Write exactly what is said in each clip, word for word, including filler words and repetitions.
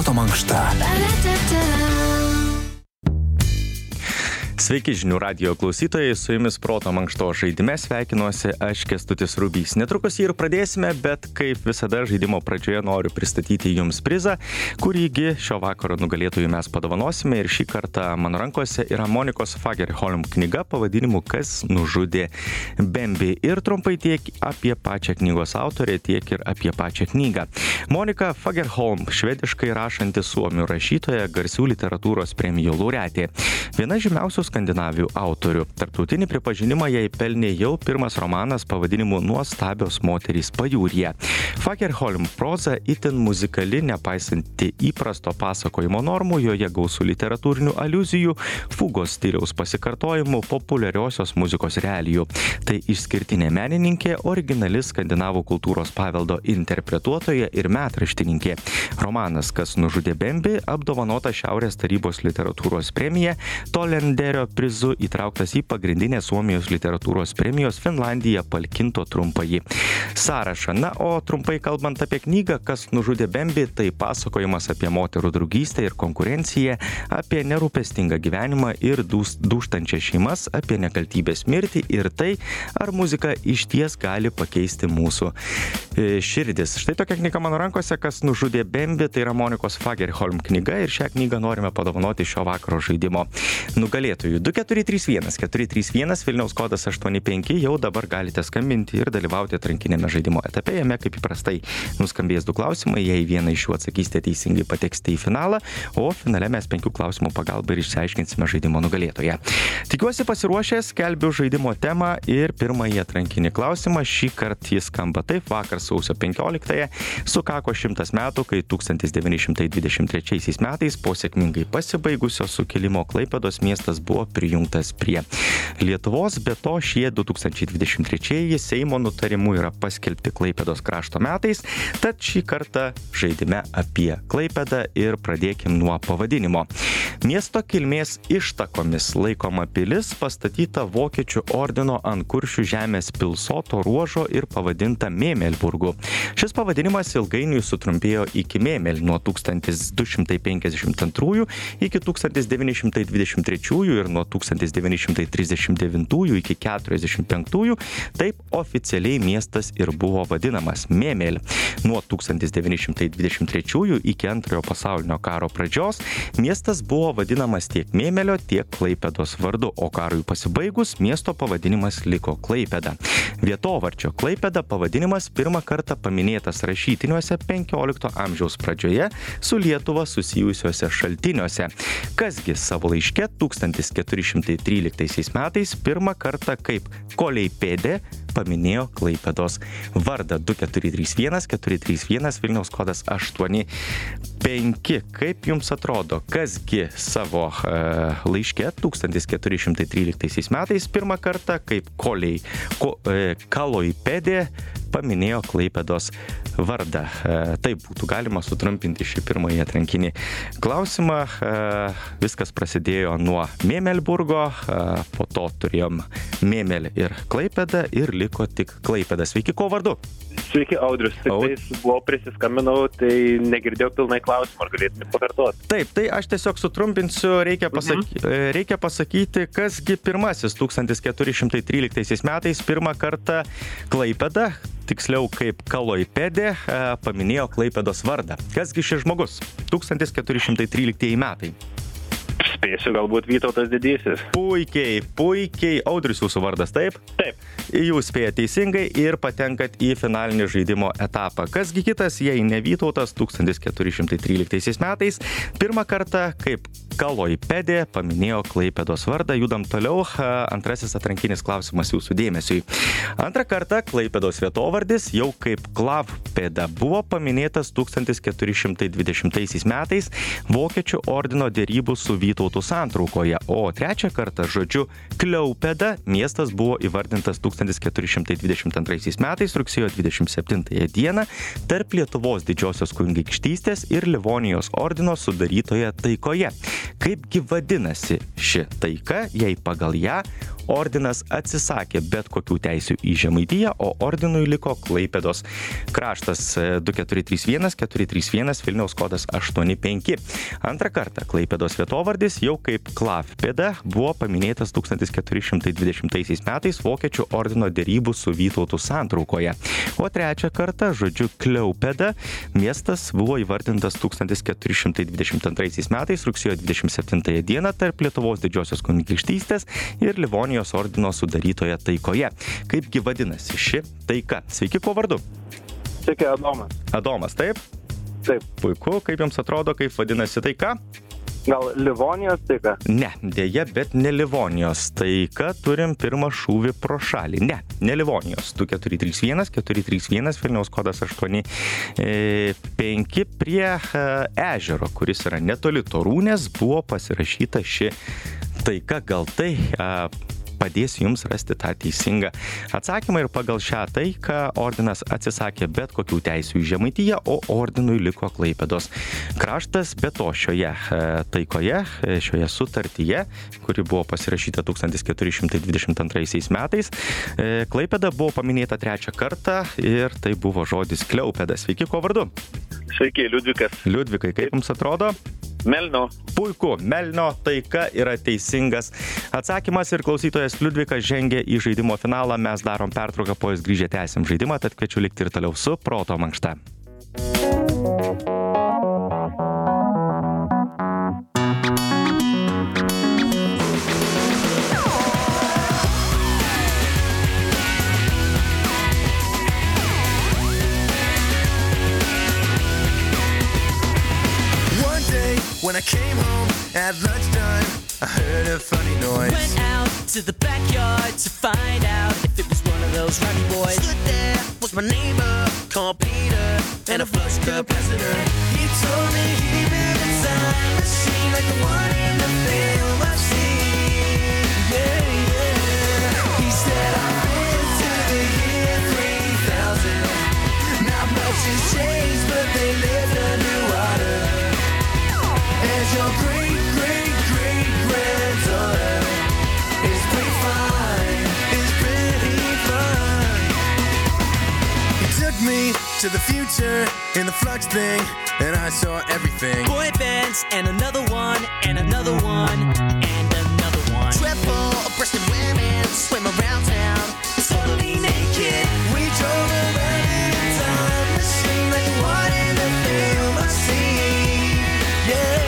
Proto mankšta. Sveiki žinių radijo klausytojai, su jumis Proto mankšto žaidime sveikinuosi aš Kęstutis Rubys. Netrukus jį ir pradėsime, bet kaip visada žaidimo pradžioje noriu pristatyti jums prizą, kurįgi šio vakaro nugalėtojų mes padovanosime, ir šį kartą mano rankose yra Monikos Fagerholm knyga pavadinimu Kas nužudė Bembį, ir trumpai tiek apie pačią knygos autorę, tiek ir apie pačią knygą. Monika Fagerholm, švediškai rašanti suomių rašytoja, garsių literatūros premijų laureatė. Viena žymiausių skandinavių autorių. Tarptautinį pripažinimą jai pelnė jau pirmas romanas pavadinimu Nuostabios moterys pajūryje. Fagerholm proza itin muzikali, nepaisanti įprasto pasakojimo normų, joje gausų literatūrinių aliuzijų, fugos stiliaus pasikartojimų, populiariosios muzikos realijų. Tai išskirtinė menininkė, originali skandinavų kultūros paveldo interpretuotoja ir metraštininkė. Romanas Kas nužudė Bembį apdovanota Šiaurės tarybos literatūros premija, Tolenderio prizu įtrauktas į pagrindinę Suomijos literatūros premijos Finlandija Palkinto trumpąjį sąrašą. Na, o trumpai kalbant apie knygą Kas nužudė Bembį, tai pasakojimas apie moterų draugystę ir konkurenciją, apie nerūpestingą gyvenimą ir dūžtančias šeimas, apie nekaltybės mirtį ir tai, ar muzika išties gali pakeisti mūsų širdis. Štai tokia knyga mano rankose, Kas nužudė Bembį, tai yra Monikos Fagerholm knyga, ir šią knygą norime padovanoti šio vakaro žaidimo nugalėtojų. du keturi trys vienas keturi trys vienas, Vilniaus kodas aštuoni penki, jau dabar galite skambinti ir dalyvauti atrankinėme žaidimo etape. Jame, kaip įprastai, nuskambės du klausimai, jei vieną iš jų atsakysite teisingai, pateksite į finalą, o finale mes penkių klausimų pagalba ir išsiaiškinsime žaidimo nugalėtoją. Tikiuosi pasiruošęs, skelbiu žaidimo temą ir pirmąjį atrankinį klausimą. Šį kartą jis skamba taip: vakar sausio penkioliktąją sukako šimtas metų, kai tūkstantis devyni šimtai dvidešimt trečiaisiais metais po sėkmingai pasibaigusio sukilimo Klaipėdos miestas buvo prijungtas prie Lietuvos. Be to, šie du tūkstančiai dvidešimt trečiieji Seimo nutarimu yra paskelbti Klaipėdos krašto metais, tad šį kartą žaidime apie Klaipėdą ir pradėkim nuo pavadinimo. Miesto kilmės ištakomis laikoma pilis, pastatyta Vokiečių ordino ant Kuršių žemės pilsoto ruožo ir pavadinta Mėmelburgu. Šis pavadinimas ilgainiui sutrumpėjo iki Mėmel nuo tūkstantis du šimtai penkiasdešimt antrųjų iki tūkstantis devyni šimtai dvidešimt trečiųjų ir nuo tūkstantis devyni šimtai trisdešimt devintųjų iki keturiasdešimt penktųjų. Taip oficialiai miestas ir buvo vadinamas Mėmel. Nuo tūkstantis devyni šimtai dvidešimt trečiųjų iki antrojo pasaulinio karo pradžios miestas buvo vadinamas tiek Mėmelio, tiek Klaipėdos vardu, o karui pasibaigus miesto pavadinimas liko Klaipėda. Vietovardžio Klaipėda pavadinimas pirmą kartą paminėtas rašytiniuose penkiolikto amžiaus pradžioje su Lietuva susijusiuose šaltiniuose. Kasgi savo laiške tūkstantis keturi šimtai tryliktaisiais metais pirmą kartą kaip Koleipėdė paminėjo Klaipėdos vardą. Du keturi trys vienas keturi trys vienas, Vilniaus kodas aštuoni penki. Kaip jums atrodo, kasgi savo e, laiške tūkstantis keturi šimtai tryliktaisiais metais pirmą kartą kaip Kolei, ko, e, Kaloipėdė paminėjo Klaipėdos vardą? E, taip būtų galima sutrumpinti šį pirmąjį atrankinį klausimą. E, viskas prasidėjo nuo Mėmelburgo, e, po to turėjom Mėmel ir Klaipėdą ir liko tik Klaipėda. Sveiki, ko vardu? Sveiki, Audrius. Tik Aud... tais buvau prisiskambinau, tai negirdėjau pilnai klausimą, ar galėtumėte pakartoti? Taip, tai aš tiesiog sutrumpinsiu, reikia, pasaky... mhm. reikia pasakyti, kasgi pirmasis tūkstantis keturi šimtai tryliktaisiais metais pirmą kartą Klaipėda, tiksliau kaip Kaloipėdė, paminėjo Klaipėdos vardą. Kasgi šis žmogus? tūkstantis keturi šimtai tryliktieji metai. Spėsiu, galbūt Vytautas Didysis. Puikiai, puikiai. Audrius jūsų vardas, taip? Taip. Jūs spėjate teisingai ir patenkat į finalinį žaidimo etapą. Kasgi kitas, jei ne Vytautas, tūkstantis keturi šimtai tryliktaisiais metais pirmą kartą kaip Kaloipėdė paminėjo Klaipėdos vardą. Judam toliau. Antrasis atrankinis klausimas jūsų dėmesiui. Antrą kartą Klaipėdos vietovardis jau kaip Klavpėda buvo paminėtas tūkstantis keturi šimtai dvidešimtaisiais metais Vokiečių ordino derybų su Vytautu Vytautų santraukoje, o trečią kartą žodžiu Kliaupėda miestas buvo įvardintas tūkstantis keturi šimtai dvidešimt antraisiais metais rugsėjo dvidešimt septintąją dieną tarp Lietuvos didžiosios kunigaikštystės ir Livonijos ordino sudarytoje taikoje. Kaipgi vadinasi ši taika, jei pagal ją ordinas atsisakė bet kokių teisių į Žemaitiją, o ordinui liko Klaipėdos kraštas du keturi trys vienas keturi trys vienas Vilniaus kodas aštuoni penki. Antrą kartą Klaipėdos vietovardis jau kaip Klavpėda buvo paminėtas tūkstantis keturi šimtai dvidešimtaisiais metais Vokiečių ordino derybų su Vytautų santraukoje. O trečią kartą žodžiu Kliaupėda miestas buvo įvardintas tūkstantis keturi šimtai dvidešimt antraisiais metais rugsėjo dvidešimt septintąją dieną tarp Lietuvos didžiosios kunigaikštystės ir Livonijos ordino sudarytoje taikoje. Kaipgi vadinasi ši taika? Sveiki, kuo vardu? Sveiki, Adomas. Adomas, taip? Taip. Puiku, kaip jums atrodo, kaip vadinasi taika? Gal Livonijos taika? Ne, dėja, bet ne Livonijos taika, turim pirmą šūvį pro šalį. Ne, ne Livonijos. du keturi trys vienas keturi trys vienas Vilniaus kodas aštuoni penki prie ežero, kuris yra netoli Torūnės, buvo pasirašyta ši taika. Gal tai a, padės jums rasti tą teisingą atsakymą ir pagal šią taiką ordinas atsisakė bet kokių teisių į Žemaitiją, o ordinui liko Klaipėdos kraštas. Be to šioje taikoje, šioje sutartyje, kuri buvo pasirašyta tūkstantis keturi šimtai dvidešimt antraisiais metais, Klaipėda buvo paminėta trečią kartą ir tai buvo žodis Kliaupėda. Sveiki, kuo vardu? Sveiki, Liudvikas. Liudvikai, kaip jums atrodo? Melno. Puiku, Melnio taika yra teisingas atsakymas ir klausytojas Liudvikas žengia į žaidimo finalą. Mes darom pertrauką, po jis grįžę tęsim žaidimą, tad kviečiu likti ir toliau su Proto mankšta. When I came home at lunchtime, I heard a funny noise. Went out to the backyard to find out if it was one of those rowdy boys. Stood there was my neighbor called Peter and a flush capacitor. He told me he built a time machine like the one in the film I've seen. Yeah, yeah. He said I've been to the year three thousand. Not much has changed, but they lived underwater. As your great, great, great granddaughter is pretty fine, is pretty fine. He took me to the future in the flux thing, and I saw everything. Boy bands and another one and another one and another one. Triple-breasted women swim around town, totally naked. We drove around in a time machine like the one in the film I've seen. Yeah.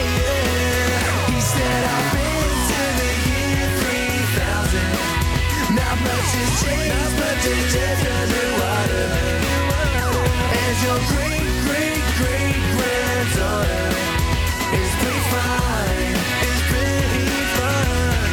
Has changed, but they lived underwater. As your great, great, great granddaughter is pretty fine, is pretty fine.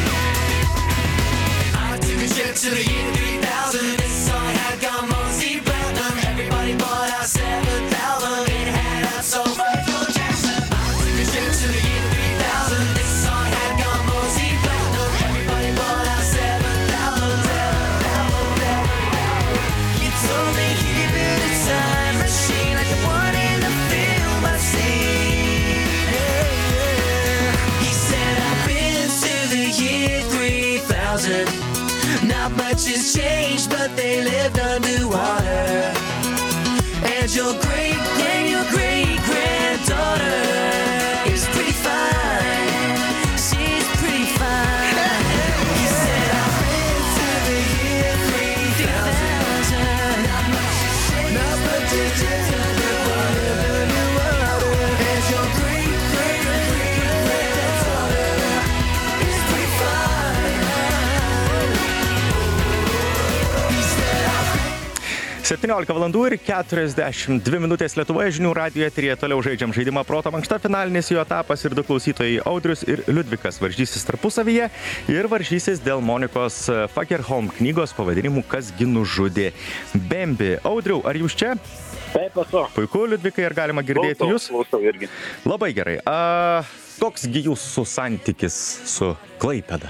I took a trip to the year three thousand. This song had gone mostly platinum. Everybody bought our seventh album. It had us so Michael Jackson. I took a trip to the year three thousand. This song had gone mostly platinum. Everybody bought our seventh album. Told me he built a time machine like the one in the film I've seen. Yeah, yeah. He said I've been to the year three thousand. Not much has changed, but they lived underwater. And your great, and your great granddaughter is pretty fine. She's pretty fine. He said I've been to the year three thousand. septyniolika valandų ir keturiasdešimt dvi minutės Lietuvoje žinių radijo eteryje toliau žaidžiam žaidimą Proto mankšta. Finalinis jo etapas ir du klausytojai Audrius ir Liudvikas varžysis tarpusavyje ir varžysis dėl Monikos Fagerholm knygos pavadinimu Kas gi nužudė Bembi. Audriau, ar jūs čia? Taip, esu. Puiku, Liudvikai, ar galima girdėti Klausau, jūs? Klausau irgi. Labai gerai. A, koksgi jūsų santykis su Klaipėda?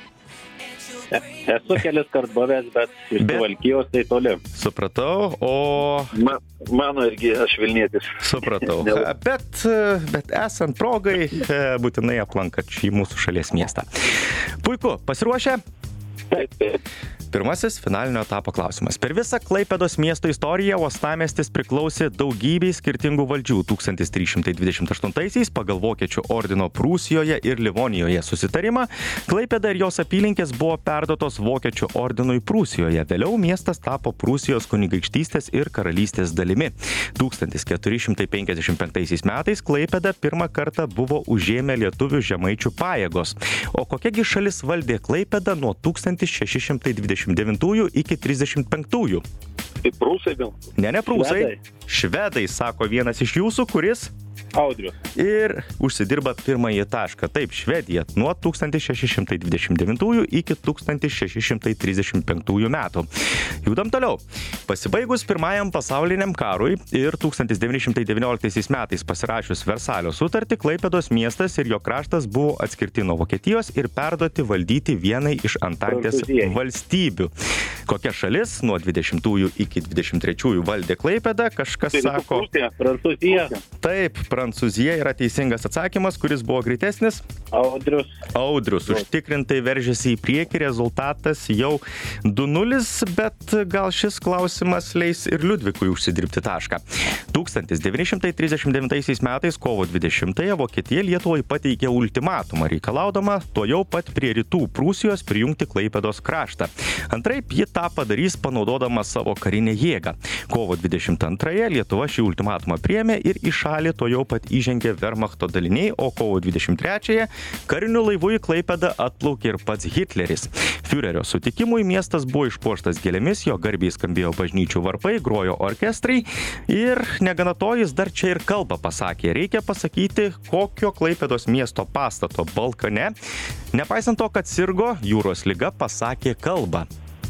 Esu kelis kart buvęs, bet iš Bet- Suvalkijos tai toli. Supratau, o... Ma, mano irgi, aš Vilnietis. Supratau. Ne- Bet, bet esant progai, būtinai aplankat šį mūsų šalies miestą. Puiku, pasiruošę? Taip, taip. Pirmasis finalinio etapo klausimas. Per visą Klaipėdos miesto istoriją uostamiestis priklausė daugybei skirtingų valdžių. tūkstantis trys šimtai dvidešimt aštuntaisiais pagal Vokiečių ordino Prūsijoje ir Livonijoje susitarimą Klaipėda ir jos apylinkės buvo perduotos Vokiečių ordinui Prūsijoje. Vėliau miestas tapo Prūsijos kunigaikštystės ir karalystės dalimi. tūkstantis keturi šimtai penkiasdešimt penktaisiais metais Klaipėda pirmą kartą buvo užėmę lietuvių žemaičių pajėgos. O kokiagi šalis valdė Klaipėdą nuo tūkstantis šeši šimtai dvidešimt devintųjų iki trisdešimt penktųjų? Tai prūsai gal? Ne, ne prūsai. Švedai. Švedai, sako vienas iš jūsų, kuris Audrius. ir užsidirba pirmąjį tašką. Taip, Švedija nuo tūkstantis šeši šimtai dvidešimt devintųjų iki tūkstantis šeši šimtai trisdešimt penktųjų metų. Judam toliau. Pasibaigus pirmajam pasauliniam karui ir tūkstantis devyni šimtai devynioliktaisiais metais pasirašius Versalio sutartį, Klaipėdos miestas ir jo kraštas buvo atskirti nuo Vokietijos ir perduoti valdyti vienai iš Antantės Prancūzijai. valstybių. Kokia šalis nuo dvidešimtųjų iki dvidešimt trečiųjų valdė Klaipėdą, kažkas Tai sako... Prūsija. Prancūzija. Taip, Prancūzija yra teisingas atsakymas, kuris buvo greitesnis. Audrius. Audrius užtikrintai veržėsi į priekį, rezultatas jau du nulis, bet gal šis klausimas leis ir Liudvikui užsidirbti tašką. tūkstantis devyni šimtai trisdešimt devintaisiais metais kovo dvidešimtąją Vokietija Lietuvai pateikė ultimatumą, reikalaudama tuojau pat prie rytų Prūsijos prijungti Klaipėdos kraštą. Antraip, ji tą padarys panaudodama savo karinę jėgą. Kovo dvidešimt antrąją Lietuva šį ultimatumą priėmė ir į šalį tuojau pat įžengė Wehrmachto daliniai, o kovo dvidešimt trečiąją kariniu laivu į Klaipėdą atplaukė ir pats Hitleris. Führerio sutikimui miestas buvo išpuoštas gėlėmis, jo garbiai skambėjo bažnyčių varpai, grojo orkestrai ir negana to jis dar čia ir kalbą pasakė. Reikia pasakyti, kokio Klaipėdos miesto pastato balkone, nepaisant to, kad sirgo jūros liga, pasakė kalbą.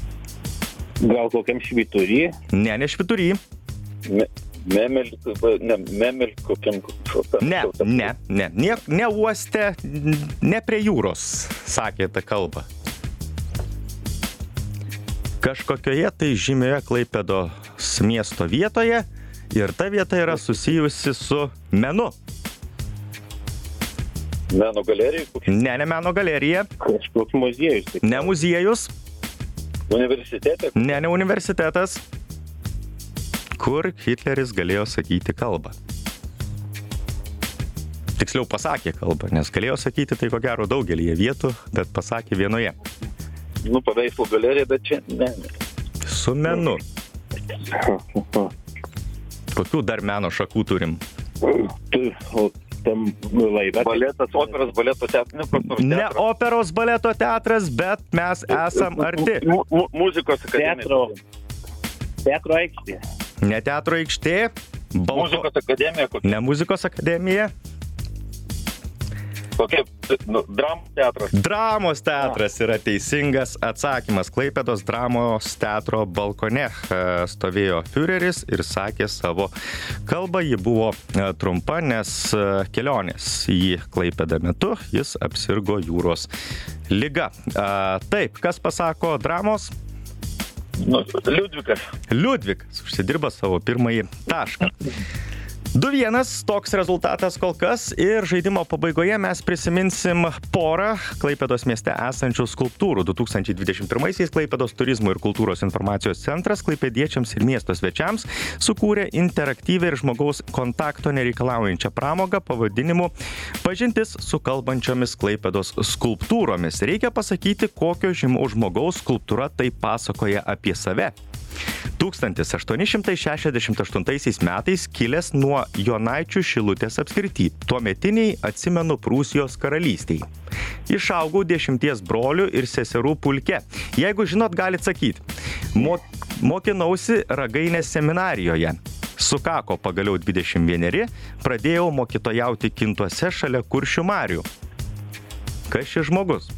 Gal kokiam švyturį? Ne, ne švyturį. Me, memel, ne, memel kokiam... Ne, ne, ne, ne, ne uoste, ne prie jūros, sakė tą kalbą. Kažkokioje tai žymioje Klaipėdos miesto vietoje ir ta vieta yra susijusi su menu. Meno galerijai, kokia? Ne, ne meno galerija, Kažkoks muziejus. tai- ne muziejus, Universitete? ne, ne universitetas, kur Hitleris galėjo sakyti kalbą. Tiksliau pasakė kalbą, nes galėjo sakyti tai ko gero daugelyje vietų, bet pasakė vienoje. Nu, paveikslų galerija, bet čia ne. ne. Su menu. Kokių dar meno šakų turim? Tu, o tam laive. Baletas, operos, baleto teatras. Ne operos baleto teatras, bet mes esam arti. Mu, mu, muzikos akademija. Teatro. Teatro aikštė. Ne teatro aikštė, balko... Muzikos akademija, kokia? Ne muzikos akademija, Kokia? Nu, dramos teatras. dramos teatras yra teisingas atsakymas. Klaipėdos dramos teatro balkone e, stovėjo Führeris ir sakė savo kalbą. Ji buvo e, trumpa, nes e, kelionės į Klaipėdą metu jis apsirgo jūros liga. E, taip, kas pasako dramos? Nu, Liudvikas. Liudvikas užsidirba savo pirmąjį tašką. du vienas toks rezultatas kol kas ir žaidimo pabaigoje mes prisiminsim porą Klaipėdos mieste esančių skulptūrų. du tūkstančiai dvidešimt pirmaisiais Klaipėdos turizmo ir kultūros informacijos centras klaipėdiečiams ir miesto svečiams sukūrė interaktyvią ir žmogaus kontakto nereikalaujančią pramogą pavadinimu Pažintis su kalbančiomis Klaipėdos skulptūromis. Reikia pasakyti, kokio žymaus žmogaus skulptūra tai pasakoja apie save. tūkstantis aštuoni šimtai šešiasdešimt aštuntaisiais metais kilęs nuo Jonaičių Šilutės apskrity, tuometiniai atsimenu Prūsijos karalystiai. Išaugau dešimties brolių ir seserų pulke. Jeigu žinot, galit sakyti. Mo- mokinausi Ragainės seminarijoje. Sukako pagaliau dvidešimt vieneri, pradėjau mokytojauti Kintuose šalia Kuršių marių. Kas šis žmogus?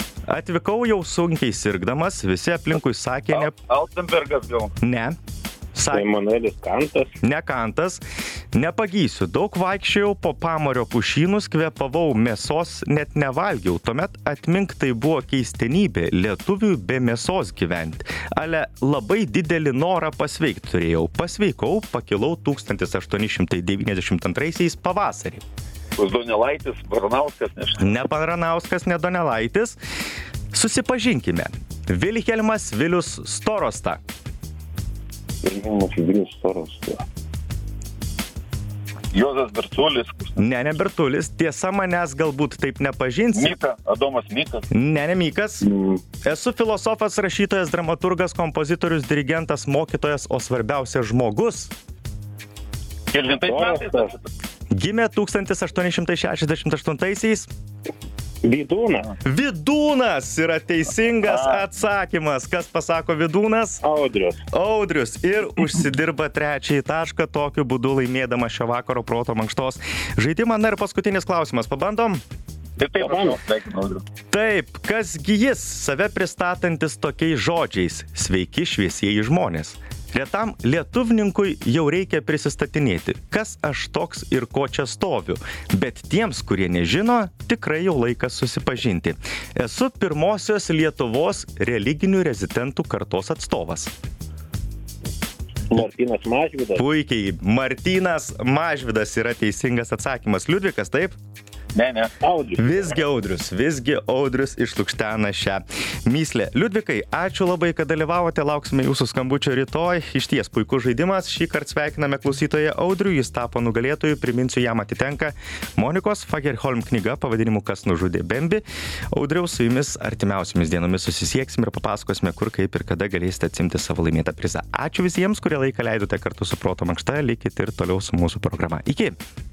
Atvykau jau sunkiai sirgdamas, visi aplinkui sakė ne... Altenbergas gal. Ne. Sa... Emanuelis Kantas. Ne Kantas. Nepagysiu. Daug vaikščiojau po Pamario pušynus, kvėpavau mėsos, net nevalgiau. Tuomet atmink, tai buvo keistenybė lietuvių be mėsos gyventi. Ale labai didelį norą pasveikti turėjau. Pasveikau, pakilau tūkstantis aštuoni šimtai devyniasdešimt antraisiais pavasarį. Donelaitis, Baranauskas, nežinau. Ne Baranauskas, ne Donelaitis. Susipažinkime. Vilhelmas Vilius Storosta. Vilhelmas Vilius Storosta. Juozas Bertulis. Ne, ne Bertulis. Tiesa, manęs galbūt taip nepažinsi. Mika, Adomas Mikas. Ne, ne Mikas. Mm. Esu filosofas, rašytojas, dramaturgas, kompozitorius, dirigentas, mokytojas, o svarbiausia žmogus. Kelintais metais. Gimė tūkstantis aštuoni šimtai šešiasdešimt aštuntaisiais. Vydūnas. Vydūnas yra teisingas atsakymas. Kas pasako Vydūnas? Audrius. Audrius. Ir užsidirba trečiąjį tašką, tokiu būdu laimėdama šio vakaro proto mankštos žaidimą. Na ir paskutinis klausimas. Pabandom? Taip, taip, aš sveikinu, Audriu. Taip, kasgi jis, save pristatantis tokiais žodžiais. Sveiki, šviesieji žmonės. Retam lietuvninkui jau reikia prisistatinėti, kas aš toks ir ko čia stoviu. Bet tiems, kurie nežino, tikrai jau laikas susipažinti. Esu pirmosios Lietuvos religinių rezidentų kartos atstovas. Martynas Mažvydas. Puikiai, Martynas Mažvydas yra teisingas atsakymas. Liudvikas, taip? Ne, ne. Audrius. Visgi Audrius, visgi Audrius išlukštena šią myslę. Liudvikai, ačiū labai, kad dalyvavote, lauksime jūsų skambučio rytoj. Išties puikus žaidimas, šį kartą sveikiname klausytoją Audrių, jis tapo nugalėtoju, priminsiu, jam atitenka Monikos Fagerholm knyga pavadinimu Kas nužudė Bembi. Audriaus, su jumis artimiausiamis dienomis susisieksim ir papasakosime, kur, kaip ir kada galėsite atsimti savo laimėtą prizą. Ačiū visiems, kurie laiką leidote kartu su Proto mankšta, likite ir toliau su mūsų programa. Iki!